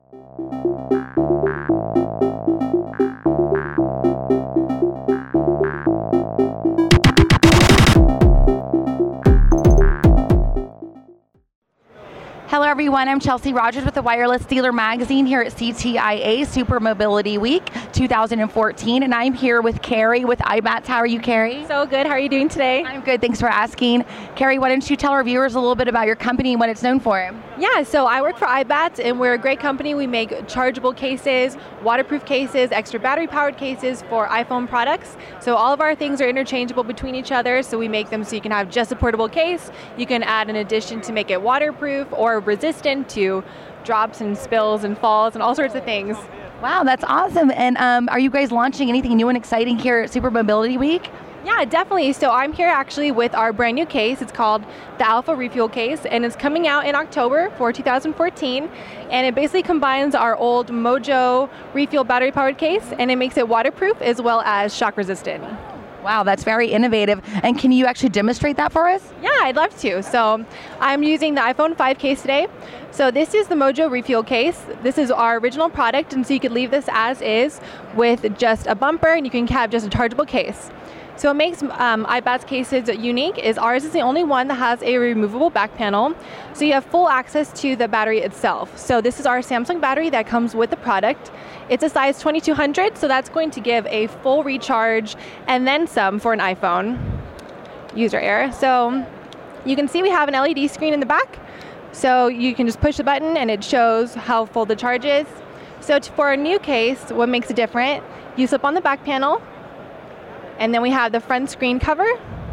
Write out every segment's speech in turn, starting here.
Hello everyone, I'm Chelsea Rogers with the Wireless Dealer Magazine here at CTIA Super Mobility Week 2014, and I'm here with Carrie with iBats. How are you, Carrie? So good. How are you doing today? I'm good, thanks for asking. Carrie, why don't you tell our viewers a little bit about your company and what it's known for? Yeah, so I work for iBats, and we're a great company. We make chargeable cases, waterproof cases, extra battery-powered cases for iPhone products. So all of our things are interchangeable between each other, so we make them so you can have just a portable case. You can add an addition to make it waterproof or resistant to drops and spills and falls and all sorts of things. Wow, that's awesome. And are you guys launching anything new and exciting here at Super Mobility Week? Yeah, definitely. So I'm here actually with our brand new case. It's called the Alpha Refuel Case, and it's coming out in October for 2014. And it basically combines our old Mojo Refuel battery-powered case, and it makes it waterproof as well as shock resistant. Wow, that's very innovative. And can you actually demonstrate that for us? Yeah, I'd love to. So I'm using the iPhone 5 case today. So this is the Mojo Refuel Case. This is our original product, and so you could leave this as is with just a bumper, and you can have just a chargeable case. So what makes iBats cases unique is ours is the only one that has a removable back panel. So you have full access to the battery itself. So this is our Samsung battery that comes with the product. It's a size 2200, so that's going to give a full recharge and then some for an iPhone. User error. So you can see we have an LED screen in the back. So you can just push the button and it shows how full the charge is. So for a new case, what makes it different, you slip on the back panel, and then we have the front screen cover.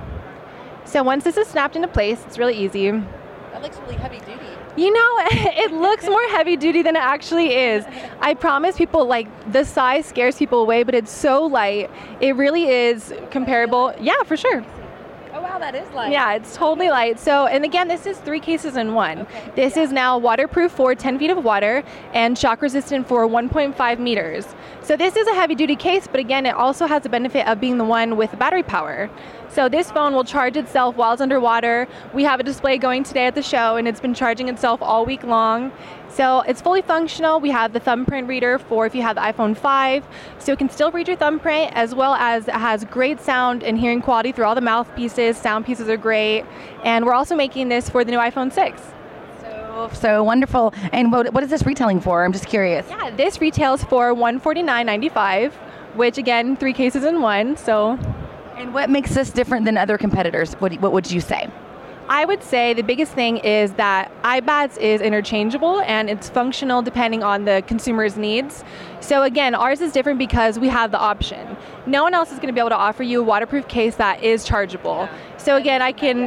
So once this is snapped into place, it's really easy. That looks really heavy duty. You know, it looks more heavy duty than it actually is. I promise people, like, the size scares people away, but it's so light. It really is comparable. Yeah, for sure. Oh wow, that is light. Yeah, it's totally light. So, and again, this is 3 cases in one. Okay. This is now waterproof for 10 feet of water and shock resistant for 1.5 meters. So this is a heavy duty case, but again, it also has the benefit of being the one with battery power. So this phone will charge itself while it's underwater. We have a display going today at the show, and it's been charging itself all week long. So it's fully functional. We have the thumbprint reader for if you have the iPhone 5, so it can still read your thumbprint, as well as it has great sound and hearing quality through all the mouthpieces. Sound pieces are great. And we're also making this for the new iPhone 6. So wonderful. And what is this retailing for? I'm just curious. Yeah, this retails for $149.95, which again, 3 cases in one. So. And what makes this different than other competitors? What would you say? I would say the biggest thing is that iBats is interchangeable and it's functional depending on the consumer's needs. So again, ours is different because we have the option. No one else is going to be able to offer you a waterproof case that is chargeable. So again,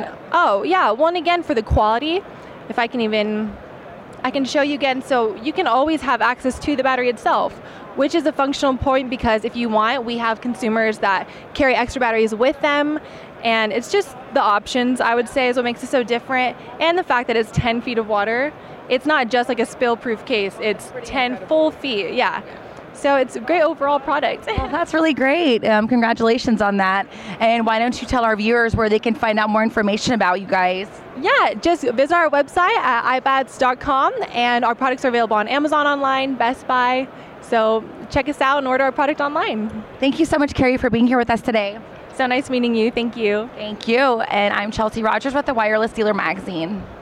and again, for the quality, if I can show you again, so you can always have access to the battery itself, which is a functional point because if you want, we have consumers that carry extra batteries with them, and it's just the options, I would say, is what makes it so different, and the fact that it's 10 feet of water. It's not just like a spill-proof case, it's 10 full feet, yeah. So it's a great overall product. Well, that's really great. Congratulations on that. And why don't you tell our viewers where they can find out more information about you guys? Yeah, just visit our website at ibats.com, and our products are available on Amazon online, Best Buy. So check us out and order our product online. Thank you so much, Carrie, for being here with us today. So nice meeting you. Thank you. Thank you. And I'm Chelsea Rogers with the Wireless Dealer Magazine.